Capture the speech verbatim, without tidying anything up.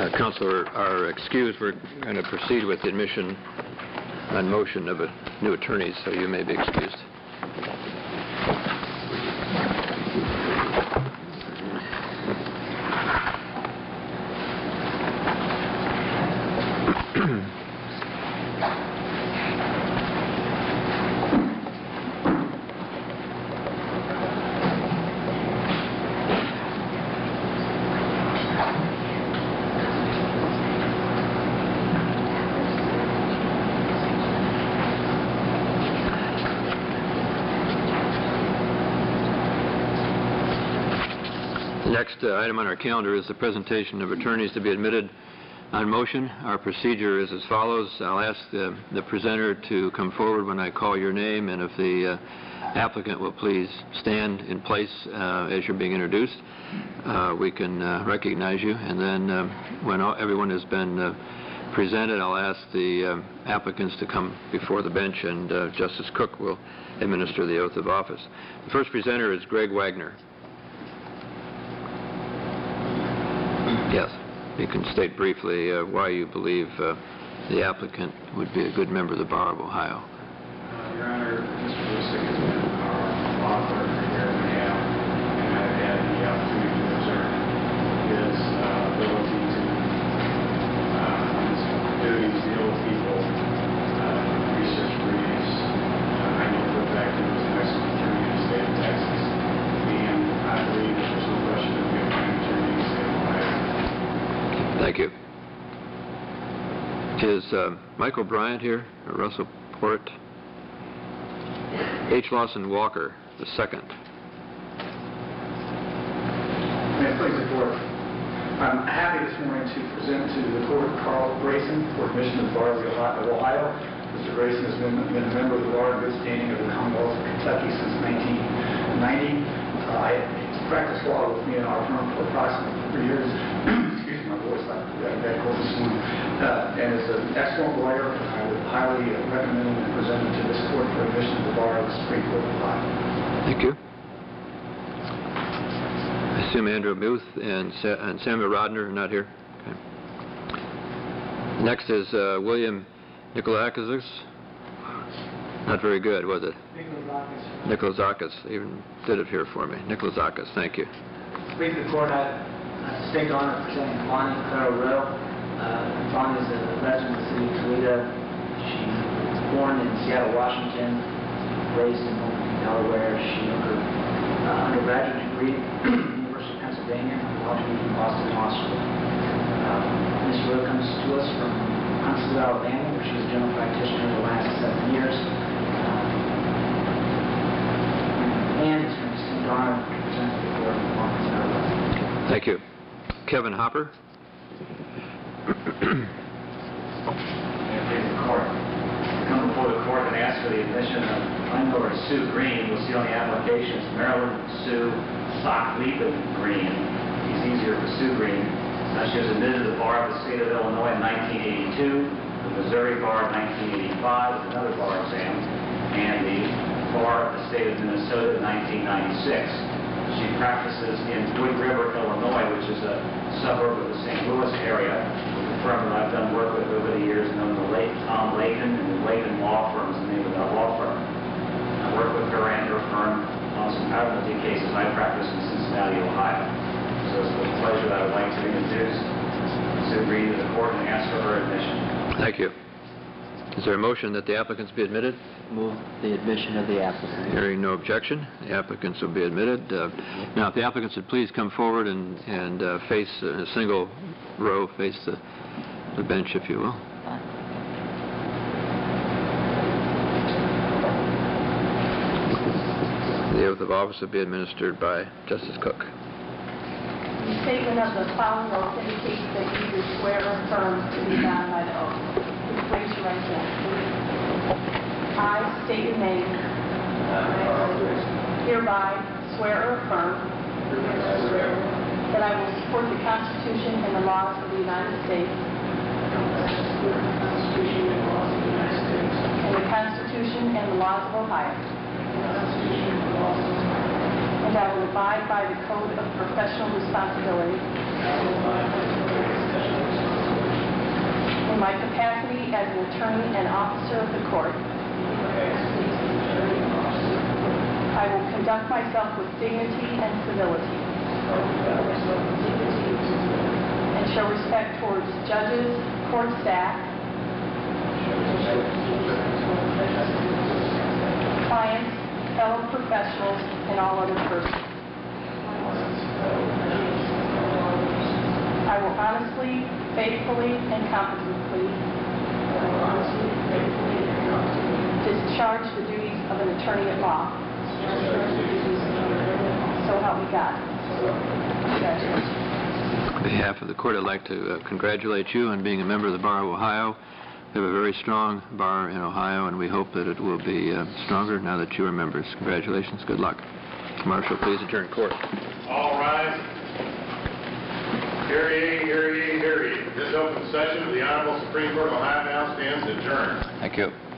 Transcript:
Uh, Councilor are excused. We're going to proceed with the admission on motion of a new attorney, so you may be excused. Next uh, item on our calendar is the presentation of attorneys to be admitted on motion. Our procedure is as follows. I'll ask the, the presenter to come forward when I call your name, and if the uh, applicant will please stand in place uh, as you're being introduced, uh, we can uh, recognize you. And then uh, when all, everyone has been uh, presented, I'll ask the uh, applicants to come before the bench, and uh, Justice Cook will administer the oath of office. The first presenter is Greg Wagner. Yes, you can state briefly uh, why you believe uh, the applicant would be a good member of the Bar of Ohio. Uh, Your Honor, Mister Lusick has been our law firm for a year and a half, and I've had the opportunity to observe his uh, ability to, uh, on his duties, deal with people, uh, research briefs. Uh, I know for a fact he was an excellent attorney in the state of Texas, and I believe that there's no question that we have an attorney in the state of Ohio. Thank you. Is uh, Michael Bryant here, or Russell Port? H. Lawson Walker, the second. May it please the Court. I'm happy this morning to present to the Court Carl Grayson for admission to the Bar of Ohio. Mister Grayson has been, been a member of the Bar in good standing of the Commonwealth of Kentucky since nineteen ninety. Uh, I practiced law with me in our firm for approximately three years. Excuse my voice, I got that cold this morning. Uh, and is an excellent lawyer, and I would highly uh, recommend him and present him to this Court for admission to the Bar of the Supreme Court of Ohio. Thank you. I assume Andrew Muth and, Sa and Samuel Rodner are not here. Okay. Next is uh, William Nikolakis. Not very good, was it? Nikolakis. Nikolakis. Even did it here for me. Nikolakis, thank you. Speaking to the Court, I have the distinct honor of presenting Bonnie Clara Rowe. Uh, Bonnie is a resident of the city of Toledo. She was born in Seattle, Washington, raised in Wilmington, Delaware. She earned her uh, undergraduate degree at the University of Pennsylvania, law degree from Boston Law School. Uh, Miz Rowe comes to us from Huntsville, Alabama, where she was a general practitioner for the last seven years. Uh, and it's my distinct honor to present to the Court Bonnie Clara Rowe. Thank you. Kevin Hopper. Please the Court. I come before the Court and ask for the admission of landlord Sue Green. You'll see on the application it's Marilyn Sue Sock-Leapin Green. He's easier for Sue Green. Uh, she was admitted to the Bar of the State of Illinois in nineteen eighty-two, the Missouri Bar in nineteen eighty-five, with another bar exam, and the Bar of the State of Minnesota in nineteen ninety-six. She practices in Wood River, Illinois, which is a suburb of the Saint Louis area. The firm that I've done work with over the years, known the late Tom Lakin and the Lakin Law Firm is the name of that law firm. I work with her and her firm on some admiralty cases I practice in Cincinnati, Ohio. So it's with pleasure that I would like to introduce Sue Green to the Court and ask for her admission. Thank you. Is there a motion that the applicants be admitted? Move the admission of the applicant. Hearing no objection, the applicants will be admitted. Uh, now, if the applicants would please come forward and, and uh, face uh, in a single row, face the, the bench, if you will. The oath of office will be administered by Justice Cook. The statement of the following oath indicates that you do swear or affirm to be bound by the oath. Please raise your right hand. I state your name. Hereby swear or affirm that I will support the Constitution and the laws of the United States and the Constitution and the laws of Ohio. And I will abide by the Code of Professional Responsibility my capacity as an attorney and officer of the court, I will conduct myself with dignity and civility, and show respect towards judges, court staff, clients, fellow professionals, and all other persons. I will honestly, faithfully, and competently discharge the duties of an attorney at law. So help me God. Congratulations. On behalf of the court, I'd like to uh, congratulate you on being a member of the Bar of Ohio. We have a very strong bar in Ohio, and we hope that it will be uh, stronger now that you are members. Congratulations. Good luck. Marshal, please adjourn court. All rise. Hear ye, hear ye, hear ye. This open session of the Honorable Supreme Court of Ohio now stands adjourned. Thank you.